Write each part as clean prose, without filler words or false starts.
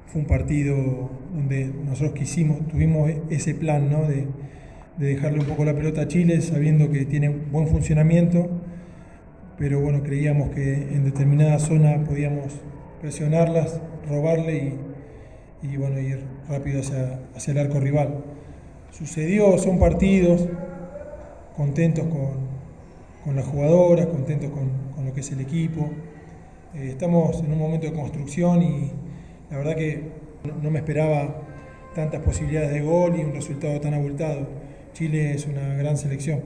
fue un partido donde nosotros tuvimos ese plan, ¿no? de dejarle un poco la pelota a Chile, sabiendo que tiene buen funcionamiento, pero bueno, creíamos que en determinada zona podíamos presionarlas, robarle y bueno, ir rápido hacia el arco rival. Sucedió, son partidos, contentos con las jugadoras, contentos con lo que es el equipo. Estamos en un momento de construcción y la verdad que no me esperaba tantas posibilidades de gol y un resultado tan abultado. Chile es una gran selección.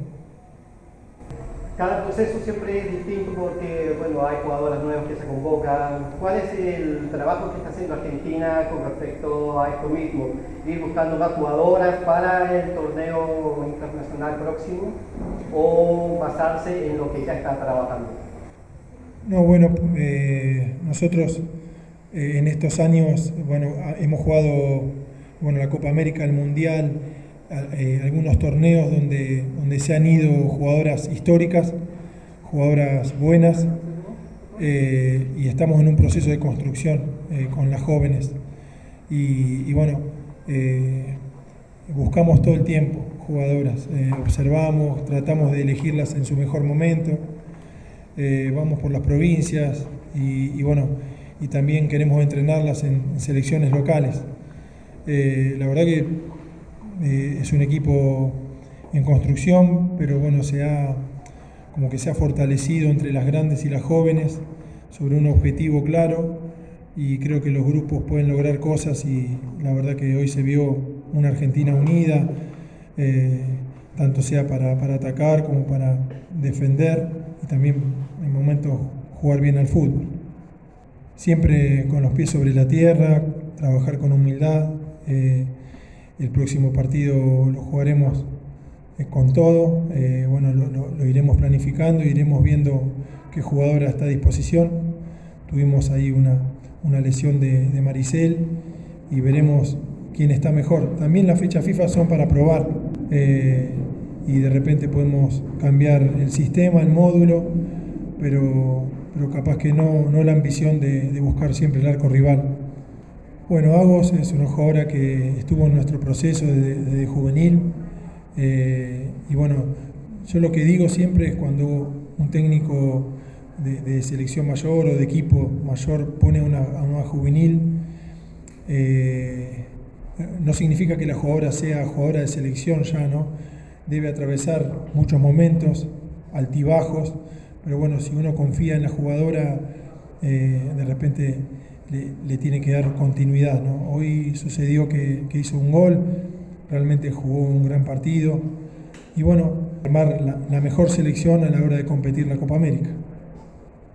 Cada proceso siempre es distinto porque bueno, hay jugadoras nuevas que se convocan. ¿Cuál es el trabajo que está haciendo Argentina con respecto a esto mismo? ¿Ir buscando más jugadoras para el torneo internacional próximo o basarse en lo que ya está trabajando? No, bueno, nosotros en estos años hemos jugado la Copa América, el Mundial, algunos torneos donde se han ido jugadoras históricas, jugadoras buenas, y estamos en un proceso de construcción con las jóvenes. Y buscamos todo el tiempo jugadoras, observamos, tratamos de elegirlas en su mejor momento, vamos por las provincias y también queremos entrenarlas en selecciones locales. La verdad que es un equipo en construcción, pero bueno, se ha fortalecido entre las grandes y las jóvenes sobre un objetivo claro, y creo que los grupos pueden lograr cosas, y la verdad que hoy se vio una Argentina unida, tanto sea para atacar como para defender, y también en momentos jugar bien al fútbol. Siempre con los pies sobre la tierra, trabajar con humildad. El próximo partido lo jugaremos con todo, lo iremos planificando, iremos viendo qué jugadora está a disposición. Tuvimos ahí una lesión de Maricel y veremos quién está mejor. También las fechas FIFA son para probar, y de repente podemos cambiar el sistema, el módulo, pero capaz que no la ambición de buscar siempre el arco rival. Bueno, Agos es una jugadora que estuvo en nuestro proceso de juvenil, yo lo que digo siempre es cuando un técnico de selección mayor o de equipo mayor pone a una juvenil, no significa que la jugadora sea jugadora de selección ya, ¿no? Debe atravesar muchos momentos, altibajos, pero bueno, si uno confía en la jugadora, de repente le tiene que dar continuidad, ¿no? Hoy sucedió que hizo un gol, realmente jugó un gran partido y armar la mejor selección a la hora de competir la Copa América.